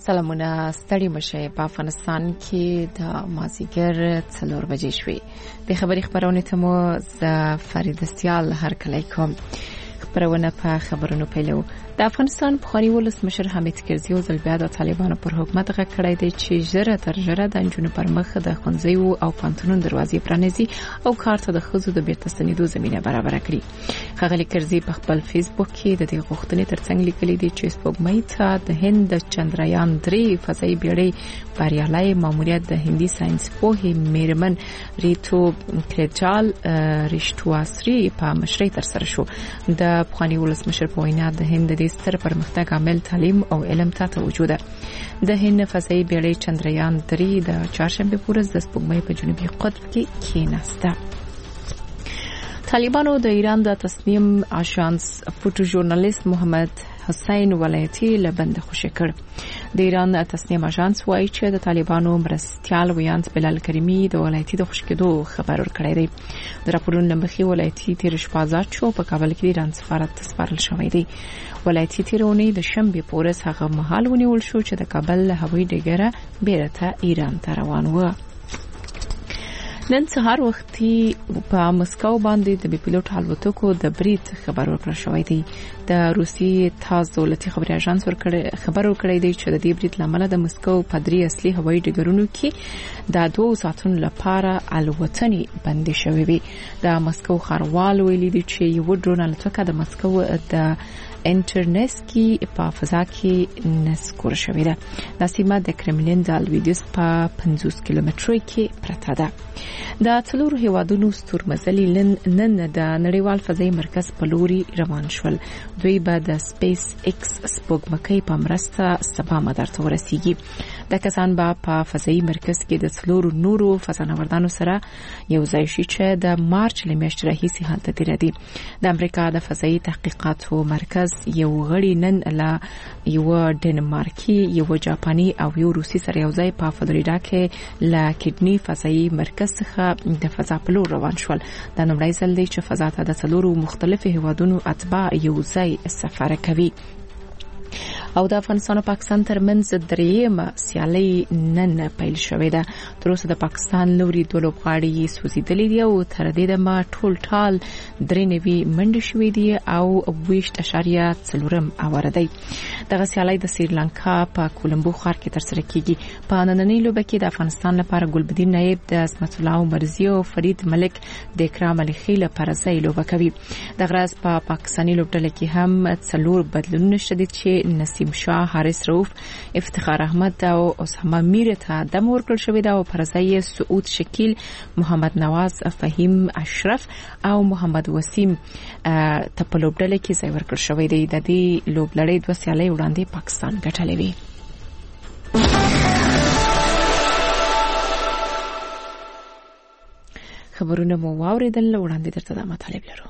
سلامونه ستړي مشه په افغانستان کې د مازیګر 4 بجې شوې د خبري خبرونه ته مو ز فرید سیال هر کله کوم خبرونه په خبرونو پیلو د افغانستان بخاري ولس مشر حمید کرزي او زلبیا د طالبانو پر حکومت غږ کړی دی چې ژره تر ژره د انجونو پر مخ د خنځیو او پانتونو دروازې پرانیزي او کار ته د خزو د بیرته ستنېدو زمينه برابر کړي. ښاغلي کرزي په خپل فیسبوک کې د دې غوښتنې ترڅنګ لیکلي دی چې سپوږمۍ ته د هند چندرایان 3 فضایي بیړۍ بریالي ماموریت د هندي ساينس پوهې میرمن ریتو کریجال رښتواسري په مشرۍ تر سره شو. د افغاني ولس مشر په وینا د هند د ستر پرمختګ عامل تعلیم او علم ته توجه ده. د هند فضایي بیړۍ چندرایان 3 د چهارشنبه پورز د سپوږمۍ په جنوبي قطب کې کېناسته. طالبانو د ایران د تصنیم آژانس فوټو ژورنالیست محمد حسین ولایتي لبند خوشی کړ. د ایران تصنیم آژانس وایي چې د طالبانو مرستيال ویانت بلال کریمی د ولایتي د خوشکېدو خبر ورکړی دی. د راپورونو مخې ولایتي تیر شپه آزاد شو په کابل کې د ایران سفارت ته سپارل شوی دی. ولایتي تیرونی د شنبه پورز هغه مهال ونیول شو چې د کابل هوایي ډګر بیرته ایران ته روان و. نن سهار وختي په مسکو باندې د بیپیلوټ الوتکو د برید خبر ورکړل شوی دی. د روسي تاز دولتي خبري اژانس خبر ورکړی دی چې د دې برید لامل د مسکو په 3 اصلي هوایي ډګرونو کې د 2 ساعتونو لپاره الوتنې بند شوې وي. د مسکو ښاروال ویلي دی چې یو ډرون الوتکه د مسکو د انټرنسکی په فضا کې نسکور شوې ده. د سیمه د کرملین د الویدیوس په 50 کیلومترۍ کې پرته ده. د څلورو هیوادونو ستورمزلي نن د نړیوال فضایي مرکز په لوري روان شول. دوی به د سپیس ایکس سپوږمکۍ په مرسته سبا مدار ته ورسیږي. د کسان به په فضایي مرکز کې د څلورو نورو فضانوردانو سره یو ځای شي چې د مارچ لمیاشتې راهیسې هلته تیر دي. د امریکا د فضایي تحقیقاتو مرکز یو غړي نن له یو ډنمارکي یو جاپاني او یو روسي سره یو ځای په فلوریدا کې له کډنی فضایي مرکز څخه د فضا په لور روان شول. دا نومړی ځل دی چې فضا ته د څلورو مختلفو هیوادونو اتباع یو ځای سفر کوي. او د افغانستان او پاکستان ترمنځ درېیمه سیالي نن پیل شوې ده. تر اوسه د پاکستان لوري دوه لوبغاړي سوځېدلي دي او تر دې دمه ټول 3 نوي منډې شوې دي او 20.4 اوره دی. دغه سیالي د سریلانکا په کولمبو ښار کې ترسره کیږي. په نننۍ لوبه کې د افغانستان لپاره ګلبدین نایب د عصمت الله مرزي او فرید ملک د اکرام علي خیل لپاره ځای لوبه کوي. د غرض په پاکستاني لوبډله کې هم 4 بدلونونه شته چې نسیم شاه، حارث رؤوف، افتخار احمد او اسامه میر ته دم ورکړل شوی دا او پرځای سعود شکیل، محمد نواز، فهیم اشرف او محمد وسیم ته په لوبډله کې ځای ورکړل شوی دی. د دې لوبلړۍ 2 سیالۍ وړاندې پاکستان ګټلې وي. خبرونه مو واوریدل، وړاندې درته د مطالب لرو.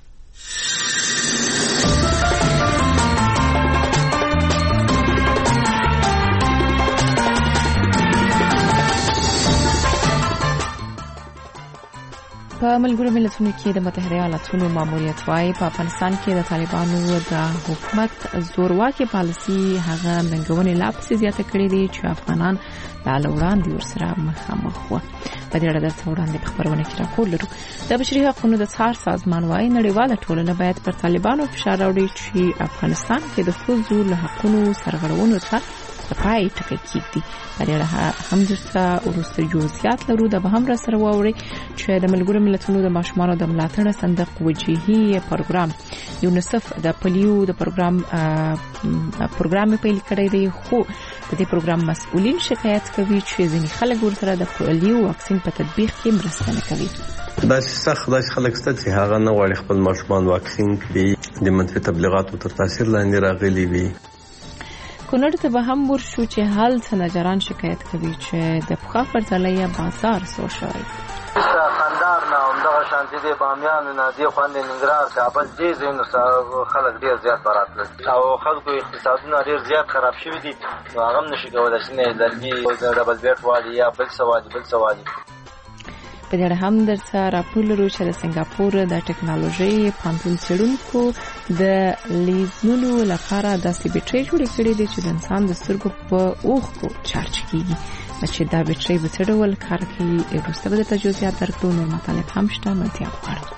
په ملګرو ملتونو کې د متحده ایالاتونو ماموریت وايي په افغانستان کې د طالبانو د حکومت زورواکي پالیسي هغه ننګونې لا پسې زیاته کړې دي چې افغانان لا وړاندې ورسره مخامخ وو. په دې اړه د وړاندې خبرونه کې راپور لرو. د بشري حقوقو د څار سازمان وايي نړیواله ټولنه باید پر طالبانو فشار راوړي چې افغانستان کې د ښځو له حقوقو سرغړونو ته پای ټکی کیږي. په دې اړه هم درته ورسته جزئیات لرو. د به هم را سره واوري چې د ملګرو ملتونو د ماشومانو د ملاتړ صندوق وجهي پروګرام یونیسف د پولیو د پروګرام پیل کړی دی، خو د دې پروګرام مسؤلین شکایت کوي چې ځینې خلک ورسره د پولیو واکسین په تطبیق کې مرسته نه کوي. دا سخت داسې خلک ست چې هغه نه غواړي خپل ماشومان واکسین کړي، د منفي تبلیغاتو تر تاثیر لاندې راغلي وي. کونړ ته به هم ورشو چې حال سنجران شکایت کوي چې د پخوا پر ځلې بازار سو شوی. خاندار نه همدغه شانتي دی بامیان نه دی خوندې ننګرهار کابل دې ځینو خلک ډېر زیات براتل او خلکو اقتصادونه ډېر زیات خراب شوي دي. نو هغه هم نشي کولی چې نه لرګي د ډبل بیټ والي یا بل څه والي. په دې اړه هم درته راپور لرو چې د سنگاپور د ټکنالوژي پانتون څېړونکو د لیزونو لپاره داسې بیټرۍ جوړې کړې دي چې د انسان د سترګو په اوښکو چارج کیږي. چې دا بیټرۍ به څه ډول کار کوي وروسته به د تجهیزات درکړو. نور مطالب هم شته، ملتیا وغواړو.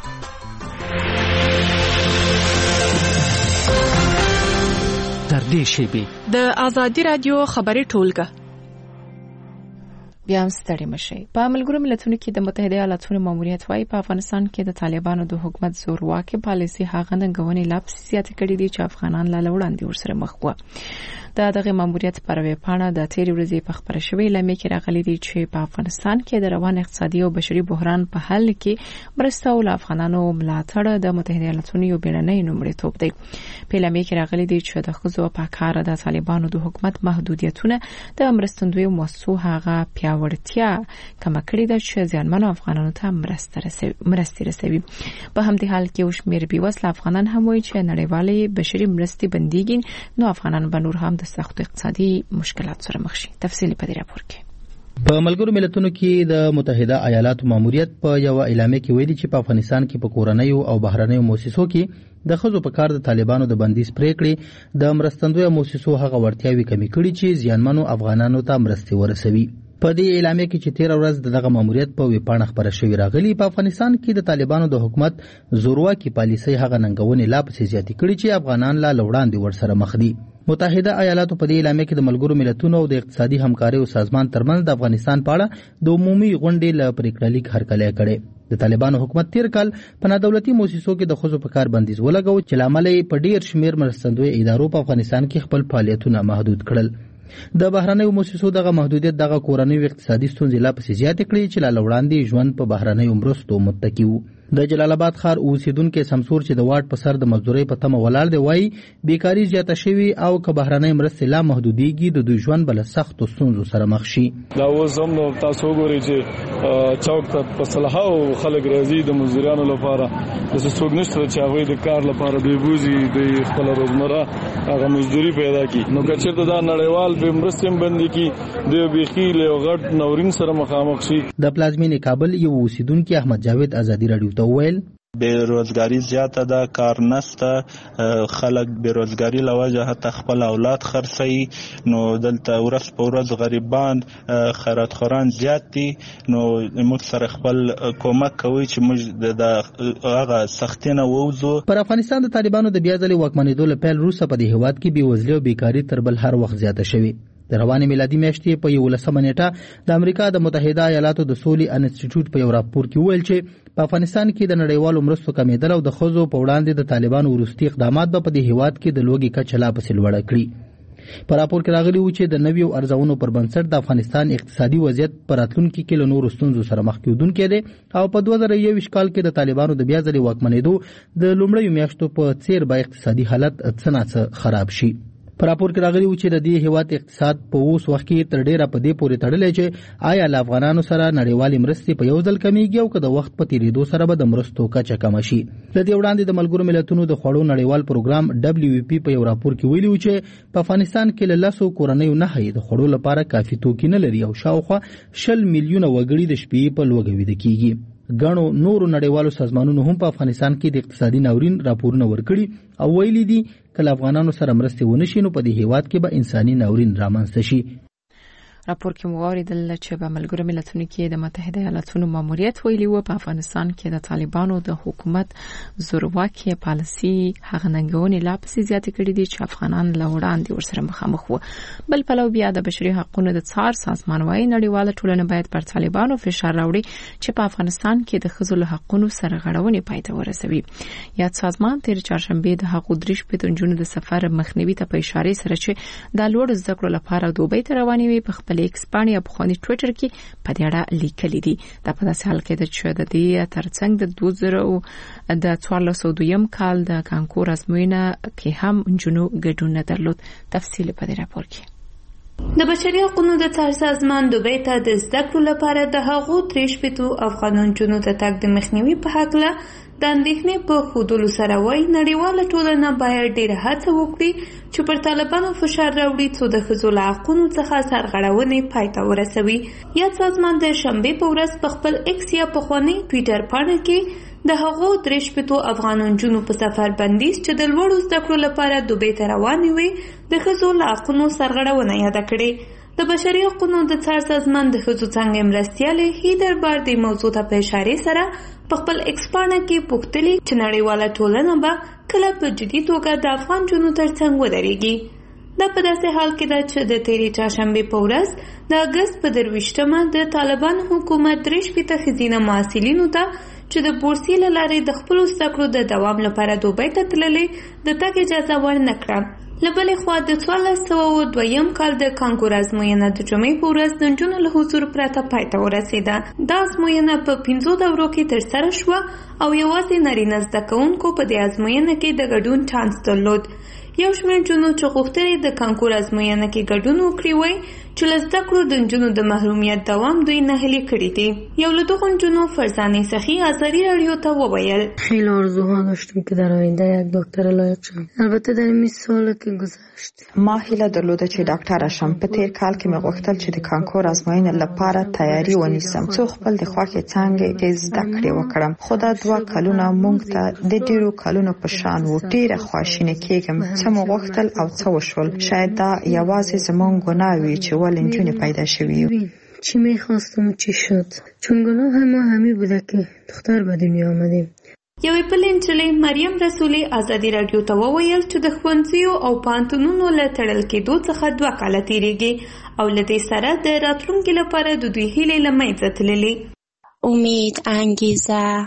تر دې شیبې د آزادي رادیو خبري ټولګه بیا هم ستړي مشي. په ملګرو ملتونو کې د متحده ایالاتونو ماموریت وايي په افغانستان کې د طالبانو د حکومت زورواکي پالیسي هغه ننګونې لا پسې زیاتې کړې دي چې افغانان لا وړاندې ورسره مخ وو. دغه ماموریت پر ویبپاڼه د تیرې ورځې په خبره شوې لمې کې راغلي دي چې په افغانستان کې د روان اقتصادي او بشري بحران په حل کې مرسته او افغانانو ملاتړ د متحده ایالاتونو یو بیړنی لومړیتوب دی. په لمې کې راغلي دي چې د ښځو په کار د طالبانو د حکومت محدودیتونه د مرستندوی موسسو هغه پیاوړتیا کم کړی ده چې ځانمنو افغانانو ته مرستې رسوي. په همدې حال کې وشمیر بیوسله افغانان هم وایي چې نړیوالې بشري مرستې بنديږي، نو افغانان به نور هم د سخت اقتصادي مشکلات سره مخ شي. تفصیلی په دې راپور کې. په ملګرو ملتونو کې د متحده ایالاتو ماموریت په یو اعلامیه کې ویلي چې په افغانستان کې په کورنیو او بهرنیو مؤسسو کې د ښځو په کار د طالبانو د بندیز پریکړې د مرستندوی مؤسسو هغه وړتیاوې کمی کړي چې زیانمنو افغانانو ته مرستې ورسوي. په دې اعلامیه کې چې 13 ورځ دغه ماموریت په ویبپاڼه خبره شوې راغلي، په افغانستان کې د طالبانو د حکومت زورواکي پالیسي هغه ننګونې لا پسې زیاتې کړي چې افغانان لا وړاندې ورسره مخ دي. متحده ایالاتو په دې اعلامیه کې د ملګرو ملتونو او د اقتصادي همکارۍ او سازمان ترمنځ د افغانستان په اړه د عمومي غونډې له پریکړلیک هرکلی کړی. د طالبانو حکومت تیر کال په نادولتي مؤسسو کې د ښځو په کار بندیز ولګاوه چې لامل یې په ډیر شمیر مرستندوی ادارو په افغانستان کې خپل فعالیتونه محدود کړل. د بهرنیو مؤسسو دغه محدودیت دغه کورنیو اقتصادي ستونزې لا پسې زیاتې کړې چې لا وړاندې ژوند په بهرنیو مرستو متکی وو. د جلال آباد ښار اوسیدونکو سمسور چې د واټ په سر د مزدورۍ په تمه ولاړ دی وایي بیکاری زیاته شوي او که بهرنۍ مرستې لا محدودېږي د دوی ژوند به له سختو ستونزو سره مخ شي. دا اوس هم تاسو وګورئ چې چوک ته په سلهاو خلک راځي د مزدورانو لپاره، داسې څوک نشته چې هغوی د کار لپاره دوی بوځي، دوی خپله روزمره هغه مزدوري پیدا کړي. نو که چېرته دا نړیوال بې مرستې هم بندې کړي، دوی بیخي له یو غټ ناورین سره مخامخ شي. د پلازمینې کابل یو اوسیدونکي احمد جاوید ازادي راډیو ته وویل بیروزګاری زیاته ده، کار نشته، خلک بیروزګاری لوجه حتی خپل اولاد خرڅوي. نو دلته ورځ په ورځ غریبان خیراتخوران زیات دي. نو موږ سره خپل کومک کوي چې موږ د هغه سختۍ نه ووځو. پر افغانستان د طالبانو د بیا ځلې واکمنېدو له پیل وروسته په دې هېواد کې بېوزلي او بیکاري تر بل هر وخت زیاته شوې. د روانې میلادي میاشتې په 11 نیټه د امریکا د متحده ایالاتو د سولې انسټیټیوټ په یو راپور کې ویل چې په افغانستان کې د نړیوالو مرستو کمیدل او د ښځو په وړاندې د طالبانو وروستي اقدامات به په دې هېواد کې د لوږې کچه لا پسې لوړه کړي. په راپور کې راغلي وو چې د نویو ارزونو پر بنسټ د افغانستان اقتصادي وضعیت په راتلونکي کې له نورو ستونزو سره مخ کېدونکی دی او په 2021 کال کې د طالبانو د بیا ځلې واکمنېدو د لومړیو میاشتو په څیر به اقتصادي حالت څه ناڅه خراب شي. په راپور کې راغلي و چې د دې هېواد اقتصاد په اوس وخت کې تر ډیره په دې پورې تړلی چې آیا له افغانانو سره نړیوالې مرستې په یو ځل کمیږي او که د وخت په تېرېدو سره به د مرستو کچه کمه شي. له دې وړاندې د ملګرو ملتونو د خوړو نړیوال پروګرام WFP په یو راپور کې ویلي و چې په افغانستان کې له 10 کورنیو نهه د خوړو لپاره کافي توکي نه لري او شاوخوا 20 میلیونه وګړي د شپې په لوږه ویده کېږي. ګڼو نورو نړیوالو سازمانونو هم په افغانستان کې د اقتصادي ناورین راپورونه ورکړي او ویلي دي که له افغانانو سره مرستې ونه شي نو په دې هېواد کې به انساني ناورین رامنځته شي. راپور کې واوریدل چې په ملګرو ملتونو کې د متحده ایالاتونو ماموریت ویلي و په افغانستان کې د طالبانو د حکومت زورواکي پالیسي هغه ننګونې لا پسې زیاتې کړې دي چې افغانان له وړاندې ورسره مخامخ وو. بل پلو بیا د بشري حقوقو د څار سازمان وايي نړیواله ټولنه باید پر طالبانو فشار راوړي چې په افغانستان کې د ښځو له حقوقو سره غړونې پای ته ورسوي. یاد سازمان تیر چهارشنبه د حقوق درش په تنجونو د سفر مخنیوي ته په اشاره سره چې د لوړ زده کړو لپاره دوبۍ ته روانې وي په ایکسپانیا په خواني ټویټر کې په دې اړه لیکلي دي. دا په داسې حال کې ده چې د دې ترڅنګ د 2014 کال د کانکور ازموینه کې هم جنو ګډون نه درلود. تفصیل په دې راپور کې. د بشري حقوقو د څار سازمان دوبۍ ته د زده کړو لپاره د هغو 3 افغان جنونو ته تګ د مخنیوي په حق له د اندېښنې په ښودلو سره وایي نړیواله ټولنه باید ډېره هڅه وکړي چې پر طالبانو فشار راوړي څو د ښځو له حقونو څخه سرغړونې پای ته ورسوي. یاد سازمان د شنبې په ورځ په خپل ایکس یا پخواني ټویټر پاڼه کې د هغو 63 افغان نجونو په سفر بندیز چې د لوړو زده کړو لپاره دوبۍ ته روانې وې د ښځو له حقونو سرغړونه یاده کړې. د بشري حقونو د څار سازمان د ښځو څانګې مرستیالې هیدر بار د موضوع ته په اشارې سره په خپل ایکس پاڼه کې پوښتلي چې نړیواله ټولنه به کله په جدي توګه د افغان نجونو ترڅنګ ودرېږي. دا په داسې حال کې ده چې د تېرې چهارشنبې په ورځ د اګست په 23 د طالبان حکومت 63 ښځینه محصلینو ته چې د بورسي له لارې د خپلو زده کړو د دوام لپاره دوبۍ ته تللې د تګ اجازه ورنه کړه. له بلې خوا د 1402 کال د کانکور ازموینه د جمعې په ورځ د نجونو له حضور پرته پای ته ورسېده. دا ازموینه په 5 دورو کې ترسره شوه او یوازې نارینه زده کوونکو په دې ازموینه کې د ګډون چانس درلود. یو شمېر نجونو چې غوښتل د کانکور ازموینه کې ګډون وکړي وایي چې له زده کړو د نجونو د محرومیت دوام دوی ناهیلي کړي دي. یو له دغو نجونو فرزانه سخی ازادي رادیو ته وویل خیلی آرزوها داشتم که در آینده یک دکتر لایق شم. البته در این سال که گذشت ما هیله درلوده چې ډاکټر شم. په تیر کال کې مې غوښتل چې د کانکور ازموینې لپاره تیاری ونیسم څو خپل د خوښې څانګې زده کړې وکړم. خو دا 2 کلونه مونږ ته د ډیرو کلونو په شان و. ډیره خواشینه کېږم څه مو غوښتل او څه وشول. شاید دا یوازې زموږ ګناه وي چې ولې نجونې پیدا شوي. چی میخواستم چی شد چون گناه ما همی بوده که دختر به دنیا آمدیم. یوې بلې نجلۍ مریم رسولي ازادي رادیو ته وویل چې د ښوونځیو او پوهنتونونو له تړل کېدو څخه 2 کاله تېرېږي او له دې سره د راتلونکي لپاره د دوی هیلې له منځه تللې. امید، انګیزه،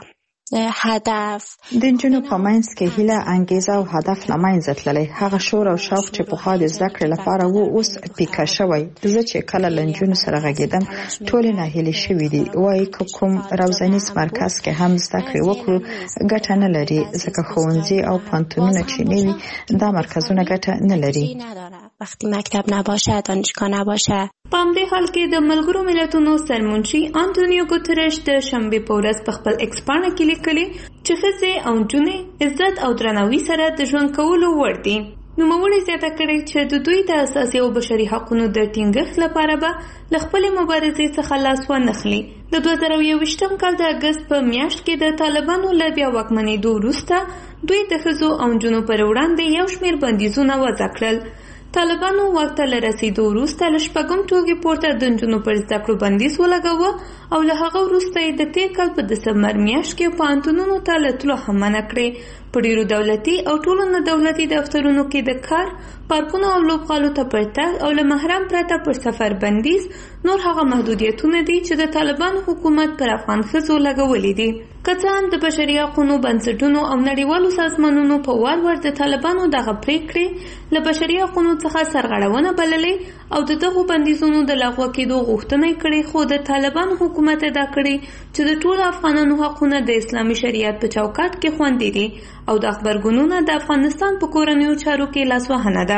هدف د نجونو په منځ کې هیله، انګیزه او هدف له منځه تللی. هغه شور او شوق چې پخوا د زده کړې لپاره و اوس پیکه شوی. زه چې کله له نجونو سره غږېدم ټولې ناهیلې شوي دي. وایي که کوم روزنیز مرکز کې هم زده کړې وکړو ګټه نه لري ځکه ښوونځي او پوهنتونونه چې نه وي دا مرکزونه ګټه نه لري. وقتی مکتب نباشه دانشگاه نباشه. په همدې حال کې د ملګرو ملتونو سرمنشي انټونیو ګوتریش د شنبې په ورځ په خپل ایکس پاڼه کې لیکلي چې ښځې او نجونې عزت او درناوي سره د ژوند کولو وړ دي. نوموړي زیاته کړې چې د دوی د اساسي او بشري حقوقو د ټینګښت لپاره به له خپلې مبارزې څخه لاس وانخلي. د 2021 کال د اګست په میاشت کې د طالبانو له بیا واکمنېدو وروسته دوی د ښځو او نجونو پر وړاندې یو شمېر بندیزونه وضع کړل. طالبانو واک ته له رسېدو وروسته له 6 ټوکې پورته د نجونو پر زده کړو بندیز ولګاوه او له هغه وروسته یې د تېر کال په دسمبر میاشت کې پوهنتونونو ته له تلو هم منع کړې. په ډېرو دولتي او ټولو نه دولتي دفترونو کې د کار، پارکونو او لوبغالو ته پر تګ او له محرم پرته پر سفر بندیز نور هغه محدودیتونه دي چې د طالبان حکومت پر افغان ښځو لګولي دي. که څه هم د بشري حقوقو بنسټونو او نړیوالو سازمانونو په وار ور د طالبانو دغه پریکړې له بشري حقوقو څخه سرغړونه بللې او د دغو بندیزونو د لغوه کېدو غوښتنه کړې، خو د طالبان حکومت ادعا کړې چې د ټولو افغانانو حقونه د اسلامي شریعت په چوکاټ کې خوندي دي او د خبرګونونو د افغانستان په کورنیو چارو کې لاسوهنه ده.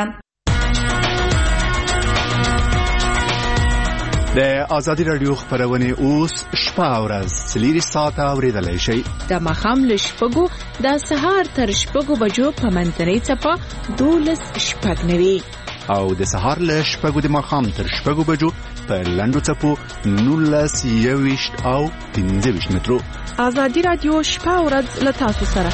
د ازادي رادیو خبرونه اوس شپه او ورځ 4 ساعته اوریدلای شئ. د ماښام له 6 د سهار تر 6 بجو په منځنۍ څپه 12:09 او د سهار له 6 د ماښام تر 6 بجو په لنډو څپو 19:20 او 15 مترو. ازادي رادیو شپه او ورځ له تاسو سره.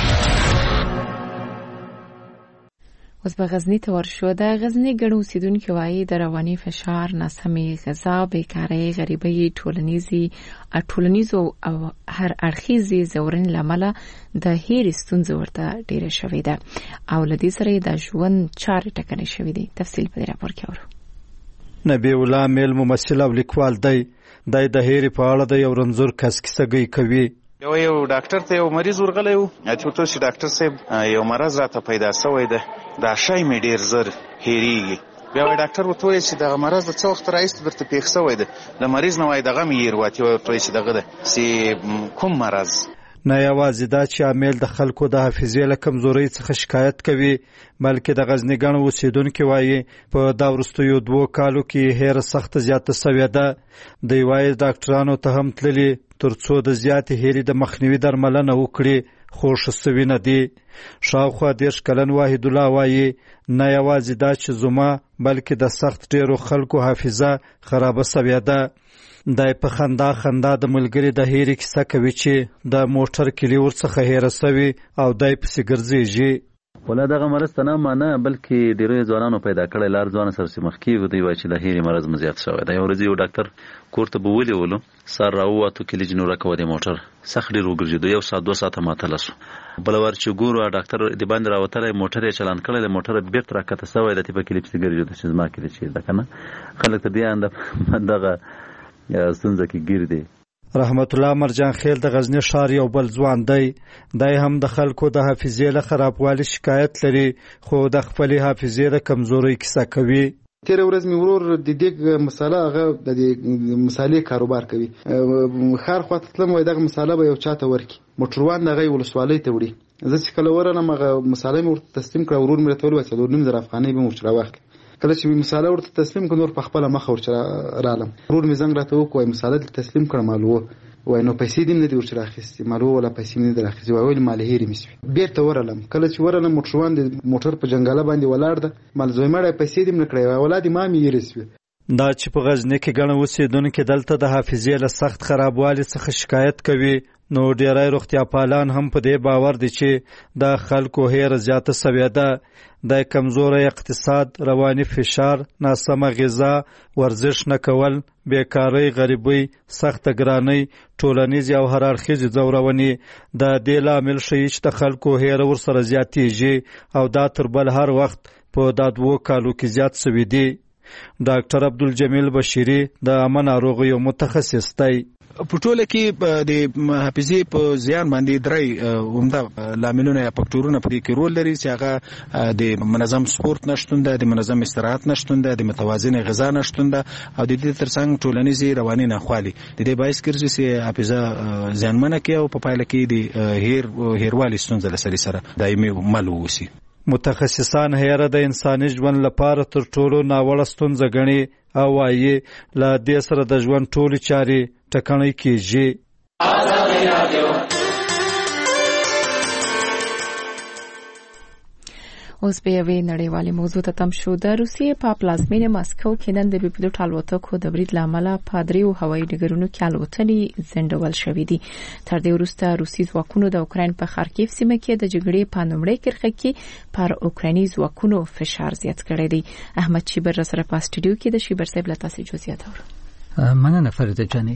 اوس به غزنی ته ورشو. د غزنی ګڼو اوسیدونکو وایي د رواني فشار، ناسمې غذا، بیکارۍ، غریبۍ، ټولنیزو او هر اړخیزې ځورنې له امله د هېرې ستونزې ورته ډېره شوې ده او له دې سره یې د ژوند چارې ټکنۍ شوې دي. تفصیل په دې راپور کې اورو. نبی الله میل ممثل او لیکوال دی د هېرې په اړه د یو رنځور کس کیسهګۍ کوي. یو ډاکټر ته یو مریض ورغلی و چې ورته چې ډاکټر صاحب یو مرض راته پیدا شوی دی، دا شی مې ډېر زر هېرېږي. بیا وایي ډاکټر ورته وویل چې دغه مرض د څه وخت راهیسې درته پېښ شوی دی؟ د مریض نه وایي دغه مې هېر واتی. وایي ورته وایي چې دغه دی چې کوم مرض؟ نه یوازې دا چې عامل د خلکو د حافظې له کمزورۍ څخه شکایت کوي بلکې د غزني ګڼ اوسیدونکو وایي په دا وروستیو 2 کالو کې هیر سخت زیاته شوې ده د وایي ډاکټرانو ته هم تللي ترڅو د زیاتې هیري د مخنیوي درملنه وکړي خو شسوي نه دي شاوخوا 10 کلن واحد الله وایي نه یوازې دا چې زما بلکې د سخت ډیرو خلکو حافظه خرابه شوې ده دای په خندا د ملګری د هیري کیسه کوي چې د موټر کلی ورڅخه هیره شوی او دای په سیګرځيږي ولا دغه مرض نه معنی بلکې ډیرو ځوانانو پیدا کړل لار ځوان سره سمخکی ودی وای چې د هیري مرض مزیات شوی دا یو ورځ یو ډاکټر کوړه بوولې ولو سر راووتو کلی جنو راکو د موټر سخت ډیر وګرځیدو یو ساعت 2 ساعته ماته لاسو بلور چې ګورو ډاکټر د باندې راوتلې موټر یې چلان کړل د موټر بیرته راکته سوی د تیپه کلی سیګرځي چې زما کې چې دا کنه خلک ته بیا دغه ستونزه کې ګیر دی رحمت الله مرجان خیل د غزنی شهر یو بل ځوان دی دای هم د خلکو د حافظې له خرابوالي شکایت لري خو د خپل حافظې د کمزوري کیسه کوي تیر ورځ می ورور د دې مساله هغه د مسالې کاروبار کوي خار خو تلم وای دغه مساله به یو چاته ورکی موټروان دغه ولسوالۍ ته وړي زه چې کله ورنم هغه مساله می ورته تسلیم کړ ورور مې ته ویل چې 2.5 افغانۍ به مو واخلي کله چې مساله ورته تسلیم کړ نور په خپل مخ ورچ رالم ورور می زنګ راته وکوي مساله تسلیم کړم مالو وای نو پیسې دې نه دی ورچ راخستې مالو ولا پیسې نه دی راخستې وای مال هېری مې بیرته ورالم کله چې ورالم موټروان د موټر په جنگاله باندې ولاړ ده مال زوی مړ پیسې دې نه کړې ولادي مامي یې رسوي دا چې په غزنی کې ګڼ اوسیدونکو دلته د حافظې له سخت خرابوالي څخه شکایت کوي نو ډیری روغتیا پالان هم په دې باور دي چې د خلکو هیر زیاته شوې ده د کمزوري اقتصاد رواني فشار ناسمه غذا ورزش نه کول بیکاری غریبۍ سخت ګرانۍ ټولنیز او هر اړخیزې ځورونې د دې لامل شي چې د خلکو هیر ورسره زیاتېږي او دا تر بل هر وخت په دا 2 کالو کې زیات شوی دی ډاکټر عبدالجمیل بشیری د عامه ناروغیو متخصص دی په ټوله کې د حافظې په زیان باندې درې عمده لاملونه یا فاکټورونه پرې کې رول لري چې هغه د منظم سپورت نشټون ده د منظم استراحت نشټون ده د متوازن غذا نشټون ده او د دې ترڅنګ ټولنیزي رواني ناخوالي د دې باعث ګرځي چې حافظه زیانمنه کوي او په پایله کې د هیروالي ستونزې سره دایمي مل ووسي متخصصان هیره د انساني ژوند لپاره تر ټولو ناوړه ستونزه ګڼي او وايي له دې سره د ژوند ټولې چارې ټکنۍ کېږي اوس به یوې نړیوالې موضوع ته تم شو د روسیې په پلازمینه ماسکو کې نن د بیپلوټ الوتکو د برید له امله په 3 هوایي ډګرونو کې الوتنې ځنډول شوې دي تر دې وروسته روسي ځواکونو د اوکراین په خارکیف سیمه کې د جګړې په لومړۍ کرښه کې پر اوکرایني ځواکونو فشار زیات کړی دی احمد شیبر سره په سټوډیو کې د شیبر صاحب له تاسو جزئیات اورو مننه فرید جاني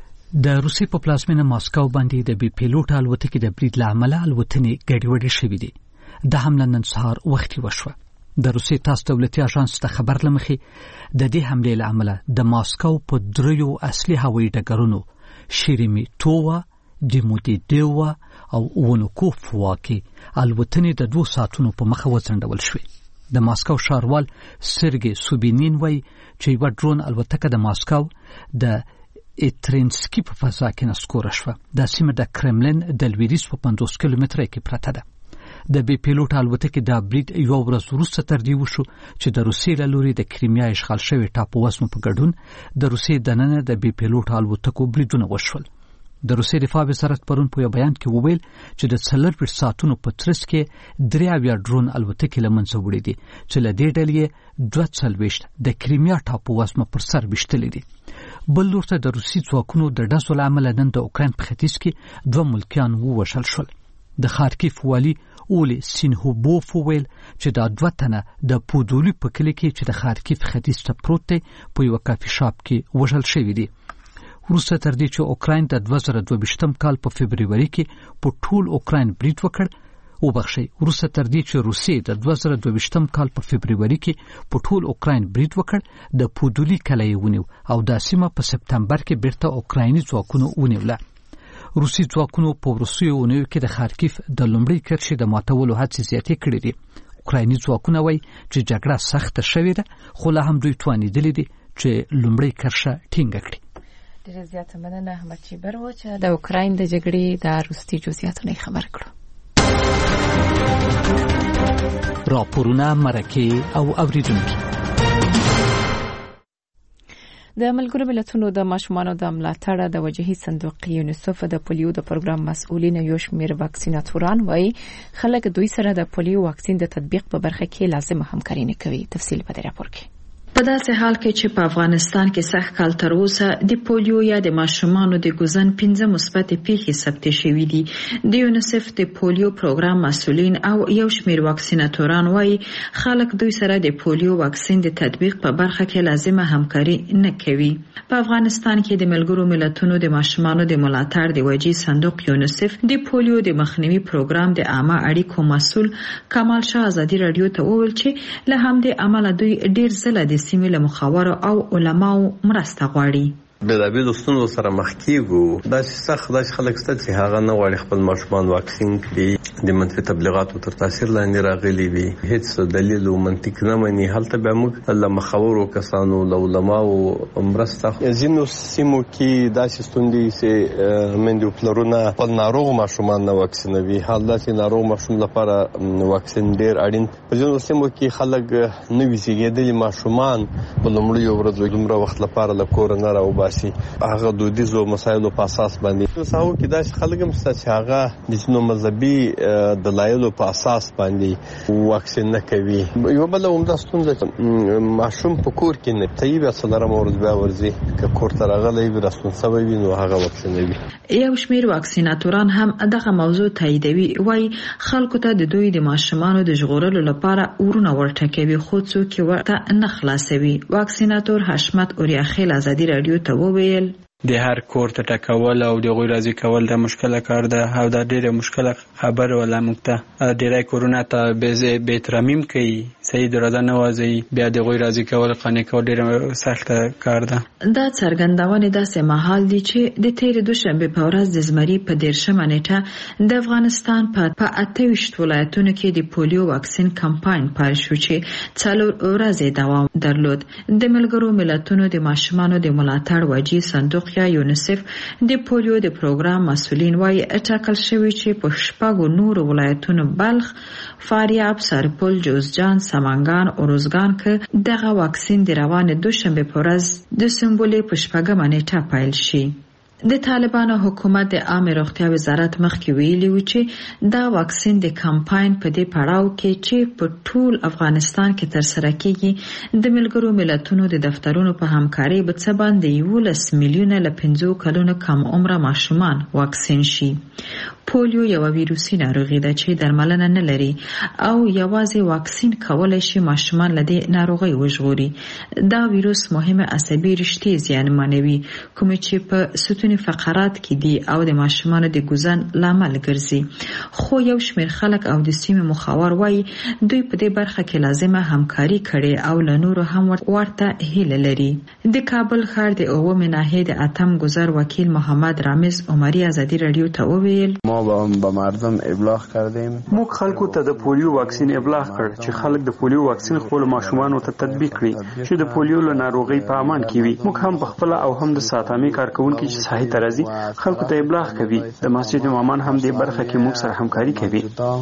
د روسي په پلازمینه ماسکو باندې د بیپلوټ الوتکې د برید له امله الوتنې ګډوډې شوې دي د حمله نن سهار وختي وشوه د روسي تاس دولتي اژانس ته خبر لمخي د دې حمله له امله د ماسکو په 3 اصلي هوایي ډګرونو شیرمیتووا دیمودیدوا او ونوکوف واکې الوتنې د 2 ساعتونو په مخه وځنډول شوې د ماسکو ښاروال سرګي سوبینین وای چې یو ډرون الوتکه د ماسکو د اترینسکي په فضا کې نسکور شوه د سیمه د کرملین د لویریس په 50 کیلومتره کې پرته ده د بي پیلوټ الوتکې د برید یو ورځ وروسته تر دې وشو چې د روسیې له لوري د کریمیا اشغال شوی ټاپو وزن په ګډون د روسیې دننه د بي پیلوټ الوتکو بریدونه وشول د روسیې دفاع وزارت پرون په یو بیان کې وویل چې د 4 ساعتونو په ترڅ کې 3 ډرون الوتکې له منځه وړي دي چې له دې ډلې 240 د کریمیا ټاپو وزن پر سر وشتلې دي بل لورته د روسي ځواکونو د ډزو له امله نن د اوکراین په ختیځ کې 2 ملکیان ووژل شول د خارکیف والی اولی سینهوبوف ویل چې دا 2 تنه د پودولي په کلی کې چې د خارکیف ختیځ ته پروت دی په یو کافي شاپ کې وژل شوی دی وروسته تر دې چې اوکراین د 2022 کال په فبرवरी کې په ټول اوکراین برید وکړ وروسته تر دې چې روسیې د 2022 کال په فبرवरी کې په ټول اوکراین برید وکړ د پودولي کلی ونیو او د سیمه په سپتمبر کې بیرته اوکرایني ځواکونو ونیوله روسي ځواکونو په وروستیو اونیو کې د خارکیف د لومړۍ کرښې د ماتولو هڅې زیاتې کړې دي اوکرایني ځواکونه وایي چې جګړه سخته شوې ده خو لا هم دوی توانېدلي دي چې لومړۍ کرښه ټینګه کړي ډېر زیات مننه احمد چیبر و چې د اوکراین د جګړې د وروستي جزئیاتونه خبر کړو. راپورونه مرکه او اوریدونکو. د ملګرو ملتونو د ماشومانو د ملاتړ د وجهي صندوق یونیسف د پولیو د پروګرام مسؤلین یو شمېر واکسیناتوران وایي خلک دوی سره د پولیو واکسین د تطبیق په برخه کې لازم همکاري نه کوي. تفصیل په دې راپور کې. په داسې حال کې چې په افغانستان کې سخت کال تر اوسه د پولیو یا د ماشومانو د ګوزن 15 مثبت پیښې ثبت شوې دي. د یونیسف د پولیو پروګرام مسؤلین او یو شمېر واکسیناتوران وایي خلک دوی سره د پولیو واکسین د تطبیق په برخه کې لازمه همکاري نه کوي. په افغانستان کې د ملګرو ملتونو د ماشومانو د ملاتړ د وجهي صندوق یونیسف د پولیو د مخنیوي پروګرام د عامه اړیکو مسؤل کمال شاه ازادي رادیو ته وویل چې له همدې عمله دوی ډیر ځله د سیمې له مخاورو او علماو مرسته غواړي. بېلابېلو ستونزو سره مخ کیږو. داسې سخت داسې خلک شته چې هغه نه غواړي خپل ماشومان واکسین کړي، د منفي تبلیغاتو تر تاثیر لاندې راغلي وي، هیڅ دلیل او منطق نه مني. هلته به موږ له مخاورو کسانو له علماو مرسته. ځینو سیمو کې داسې ستونزې چې میندې او پلرونه خپل ناروغ ماشومان نه واکسینوي. حال دا چې ناروغ ماشوم لپاره واکسین ډېر اړین. په ځینو سیمو کې خلک نوي زیږېدلي ماشومان په لومړیو ورځو دومره وخت لپاره له کوره نه راوباسي. هغه دودیزو مسایلو په اساس باندې ساو کې داسې خلک هم شته چې هغه د ځینو مذهبي دلایلو په اساس باندې واکسین نه کوي. یو بل عمده ستونزه ماشوم په کور کې نه طيب اصلرم ورځ بیا ورځي که کور ته راغلی وي رسون سوي وي نو هغه واکسینوي. یو شمېر واکسیناتوران هم دغه موضوع تاییدوي. وایي خلکو ته د دوی د ماشومانو د ژغورلو لپاره ورونه ورټکوي خو څوک ورته نه خلاصوي. واکسیناتور حشمت اوریاخیل ازادي رادیو ته وویل د هر کور ته ټکول او د غوی راضي کول د مشکله کار ده او دا ډیره مشکله خبر ولا مکته ډیره کورونا ته به ترمیم کوي صحیح درته نه وځي بیا د غوی راضي کول قانې کول ډیره سخت کار ده. دا څرګندونه داسې مهال دي چې د تیر دوشنبه په ورځ د زمري په 13 نیټه د افغانستان په 28 ولایتونو کې د پولیو واکسین کمپاین پیل شو چې 4 ورځې دوام درلود. د ملګرو ملتونو د ماشومانو د ملاتړ وجهي صندوق یا یونیسف د پولیو د پروګرام مسؤلین وایي اټکل شوی چې په شپږو نور ولایتونو بلخ، فاریاب، سرپل، جوزجان، سمنګان او روزګان کې دغه واکسین د روانه دوشنبه په ورځ د سمبولې په شپږمه نیټه پیل شي. د طالبانو حکومت د عامه روغتیا وزارت مخکې ویلي و چې دا واکسین د کمپاین په دې پړاو کې چې په ټول افغانستان کې ترسره کیږي د ملګرو ملتونو د دفترونو په همکارۍ به څه باندې 11 میلیونه له 15 کلونو کم عمره ماشومان واکسین شي. پولیو یو ویروسي ناروغي ده چې درملنه نه لري او یوازې واکسین کولای شي ماشومان له دې ناروغۍ وژغوري. دا ویروس مهمه عصبي رشتې زیانمنوي کوم چې په ستوني فقرات کې دي او د ماشومان د ګوزن لامل ګرځي. خو یو شمېر خلک او د سیمې مخاور وایي دوی په دې برخه کې لازمه همکاري کړي او له نورو هم ورته هیله لري. د کابل ښار د اومه ناحیه د اتم گذر وکیل محمد رامز عمری ازادي رادیو ته وویل ما به مردم ابلاغ کردیم. موږ خلکو ته د پولیو واکسین ابلاغ کړ چې خلک د پولیو واکسین خپل ماشومانو ته تطبیق کړي چې د پولیو له ناروغۍ په امان کې وي. موږ هم په خپل او هم د ساتامي کارکونکو چې صحي ترازی خلکو ته ابلاغ کوي. د مسجد امامان هم دې برخه کې موږ سره همکاري کوي.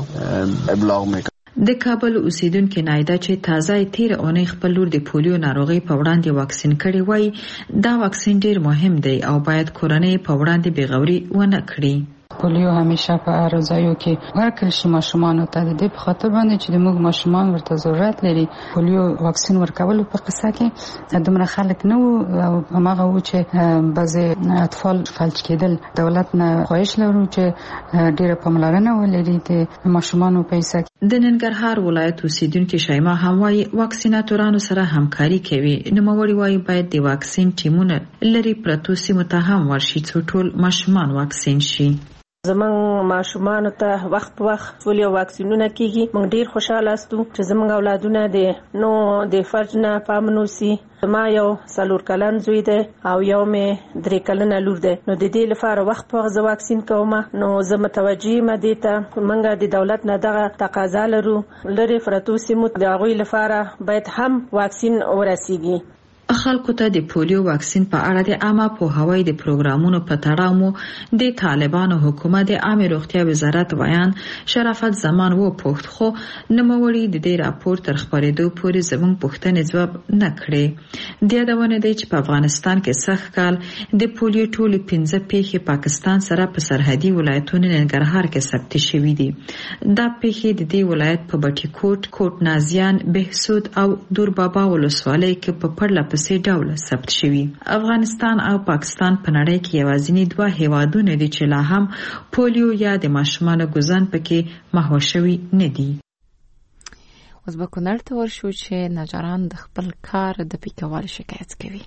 ابلاغ میکنه. د کابل اوسیدونکو نایده چې تازه تیر اونۍ خپل لور د پولیو ناروغي په وړاندې واکسین کړي وای دا واکسین ډیر مهم دی او باید کورنۍ په وړاندې بېغوري ونه کړي. پولیو همیشه په ارزایو کې ورکړل شي ماشومان ته د دې په خاطر باندې چې موږ ماشومان ورته ضرورت لري. پولیو واکسین ورکول په قصه کې دومره خلک نه وو او هغه و چې بعضي اطفال فلج کېدل. دولت نه خواهش لرو چې ډیره پاملرنه ولري د ماشومان په پیسه. د ننګرهار ولایت اوسیدونکو شایما هم وايي واکسیناتورانو سره همکاري کوي. نوموړي وايي باید د واکسین ټیمونه لري پرتو سیمو ته هم ورشي چې ټول ماشومان واکسین شي. زمون ماشومان ته وخت په وخت پولیو واکسینونه کیږي. موږ ډیر خوشاله استو چې زموږ اولادونه دي نو د فرج نه پامنوسي. ما یو 4 کلن زوی ده او یو مې 3 کلنه لور ده. نو د دې لپاره وخت په وخت واکسین کوم. نو زه متوجي مده ته موږ د دولت نه دغه تقاضا لرو لري فرتو سیمو د غوي لپاره باید هم واکسین ورسیږي. خلکو ته د پولیو واکسین په اړه د عامه پوهاوی د پروګرامونو په تړاو مو د طالبانو حکومت د عامه روغتیا وزارت ویان شرافت زمان و پوښت خو نوموړي د دې راپور تر خبرېدو پورې زموږ پوښتنې ځواب نه کړې. د یادونه دی چې په افغانستان کې سږ کال د پولیو ټولې 15 پیښې پاکستان سره په سرحدي ولایتونو ننګرهار کې ثبت شوې دي. دا پیښې د دې ولایت په بټي کوټ نازیان بهسود او دوربابا ولسوالۍ کې په پرله پسې ډول ثبت شوي. افغانستان او پاکستان په نړۍ کې یوازینی دوه هیوادونه دي چې لا هم پولیو یا د ماشومانو ګزن پکې محو شوي نه دي. اوس به کونړ ته ورشو چې نجاران د خپل کار د پیکوالي شکایت کوي.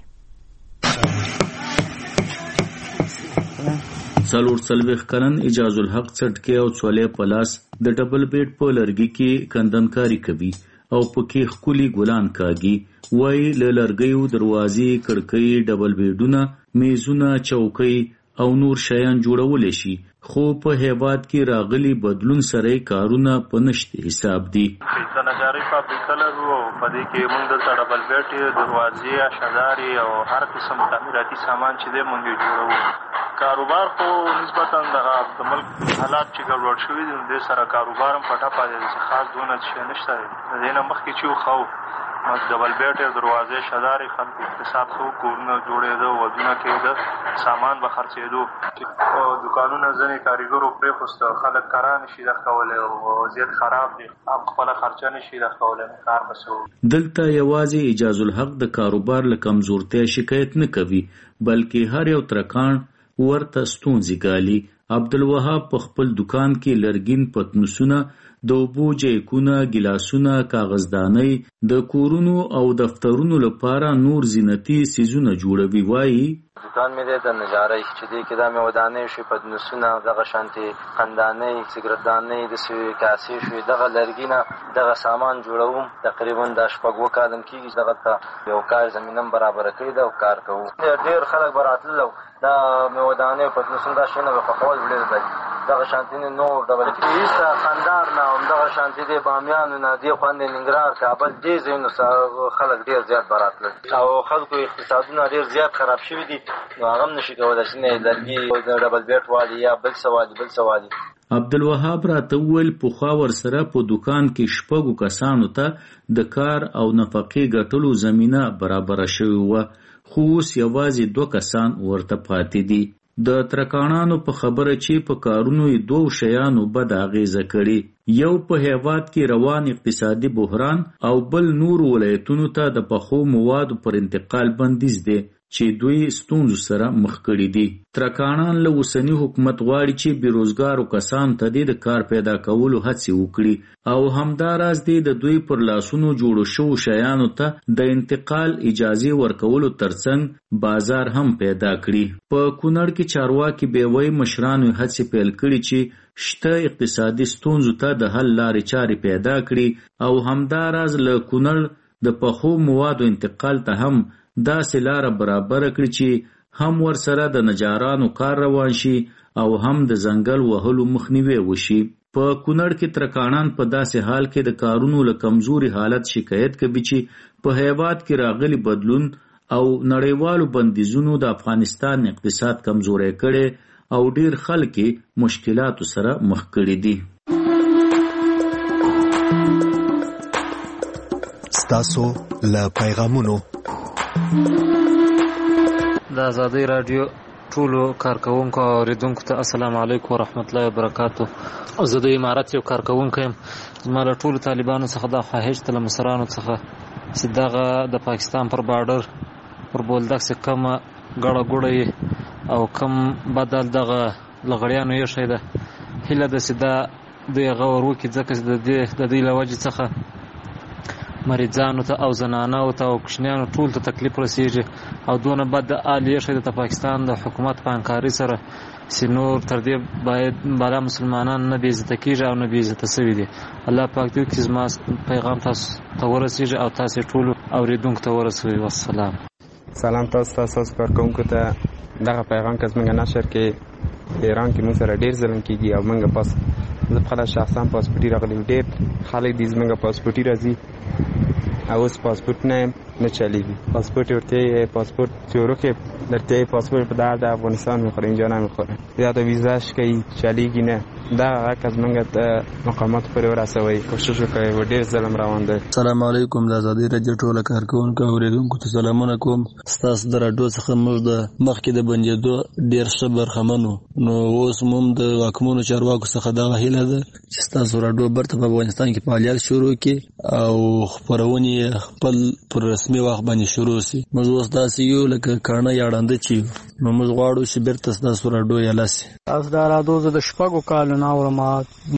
څلور څلوېښت کلن اجاز الحق څټکي او څولې په لاس د ډبل بیډ په لرګي کې کندنکاري کوي او پکې ښکلي ګلان کاږي. وایي له لرګیو دروازې، کړکۍ، ډبل بیډونه، میزونه، چوکۍ او نور شیان جوړولی شي، خو په هیواد کې راغلي بدلون سره کارونه په نشت حساب دي. د نجارۍ فابریکه لرو او په دې کې موږ دلته ډبل بیډ، دروازې، اشدارې او هر قسم تعمیراتي سامان چې دی موږ یې جوړوو. کاروبار خو نسبتا دغه د ملک حالات چې ګډوډ شوي دي، دې سره کاروبار هم په ټپه دی، چې خاص دونه شی نشته دی. د دې نه مخکې چې وخو ډبل بیډ، دروازې، شدارې، خلکو اقتصاد ښه کورونه جوړېده، ودونه کېده، سامان به خرڅېدو. دوکانونه ځینې کاریګرو پرېښوسته، خلک کار نشي د کولی او وضعیت خراب دی، هم خپله خرچه نشي د کولی، کار به څه. دلته یوازې اجاز الحق د کاروبار له کمزورتیا شکایت نه کوي، بلکې هر یو ترکاڼ ورته ستونزې ګالي. عبدالوهاب په خپل دکان کې لرګین پتنوسونه، د اوبو جیکونه، ګیلاسونه، کاغذدانۍ، د کورونو او دفترونو لپاره نور زینتي څیزونه جوړوي. وایي دکان مې دی د نجارۍ چې دې کې دا مې ودانۍ شوي، پتنوسونه، دغه شانتې قندانۍ، سګرټدانۍ، داسې کاسې شوي، دغه لرګي نه دغه سامان جوړوم. تقریبا دا 6 کالم کېږي دغه ته یو کار زمینه هم برابره کړې ده او کار کوو. ډېر خلک به راتلل، دا مې ودانۍ پتنوسونه دا شیونه به خوښول ډېر دی. دغه شانتې نور د بلکې خندار نه همدغه شانتې د بامیانو نه دې خوندې ننګرهار، کابل، دې ځایونو خلک ډېر زیات به راتلل او خلکو اقتصادونه ډېر زیات خراب شوي دي، نو هغه هم نشي کولی چې نه لرګي د ډبل بیټ والي یا بل څه والي. عبدالوهاب راته وویل پخوا ورسره په دکان کې 6 کسانو ته د کار او نفقې ګټلو زمینه برابره شوې وه، خو اوس یوازې 2 کسان ورته پاتې دي. د ترکاڼانو په خبره چې په کارونو یې 2 شیانو بد اغیزه کړي، یو په هیواد کې روان اقتصادي بحران او بل نور ولایتونو ته د پخو موادو پر انتقال بندیز دی چې دوی ستونزو سره مخ کړي دي. ترکاڼان له اوسني حکومت غواړي چې بیروزګارو کسانو ته د کار پیدا کولو هڅې وکړي او همداراز د دوی پر لاسونو جوړو شوو شیانو ته د انتقال اجازه ورکولو ترڅنګ بازار هم پیدا کړي. په کونړ کې چارواکي بیوی مشرانو هڅې پیل کړي چې شته اقتصادي ستونزو ته د حل لارې چارې پیدا کړي او همداراز له کونړ د پخو موادو انتقال ته هم داسې لاره برابره کړي چې هم ورسره د نجارانو کار روان شي او هم د ځنګل وهلو مخنیوی وشي. په کونړ کې ترکاڼان په داسې حال کې د کارونو له کمزوري حالت شکایت کوي چې په هیواد کې راغلي بدلون او نړیوالو بندیزونو د افغانستان اقتصاد کمزوری کړي او ډیر خلک مشکلاتو سره مخ کړي دي. ستاسو له پیغامونو د آزادۍ رادیو ټولو کارکونکو او اوریدونکو ته السلام علیکم ورحمت الله وبرکاتو. زه د امارت یو کارکونکی یم. زما له ټولو طالبانو څخه دا خواهش ته له مشرانو څخه چې دغه د پاکستان پر بارډر پر بولدک چې کومه ګړه ګوړه او کم بدل دغه لغړیانو یې شی ده هیله ده چې دا دوی هغه ور وکړي، ځکه چې د دوی له وجې څخه مریضانو ته او زنانو ته او کوچنیانو ټول ته تکلیف رسیږي او دونه بد د عالیه شي د پاکستان د حکومت په همکاري سره چې نور تر دې باید بالا مسلمانان نه بې عزته کېږي او نه بې عزته شوي دي. الله پاک دې وکړي زما پیغام تاسو ته ورسیږي او تاسو ټولو اوریدونکو ته ورسوي. والسلام. سلام تاسو کارکونکو ته. دغه پیغام که زموږ نشر کې ایران کې موږ سره ډېر ظلم کېږي او موږ پاس زه خپله شخصا پاسپورټي راغلي ډېر خلک دي زموږ پاسپورټي راځي او اوس پاسپورټ نه نه چلیږي. پاسپورت ورته پاسپورت چورو که درته پاسپورت په درد افغانستان میخوره، اینجا نمیخوره. یا تا ویزاش که چلیږي نه. دا هغه از منګه ته مقامات پورې ورسوي، کوشش وکړي. و ډېر ظلم روان دی. السلام علیکم. د ازادي رادیو ټوله کارکونکو اوریدونکو ته سلامونه کوم. ستاسو د راډیو څخه موږ د مخکې د بندېدو ډېر ښه برخمن وو. نو اوس موږ د واکمنو چارواکو څخه دا هیله ده چې ستاسو راډیو برته په افغانستان کې فعالیت شروع کړي او خپرونې خپل پر رسمي وخت باندې شروع شي. موږ اوس داسې یو لکه کاڼه یا ړانده چې نو موږ غواړو چې بیرته ستاسو راډیو یاله شي. تاسو دا راډیو د شپږو کالو نه اورم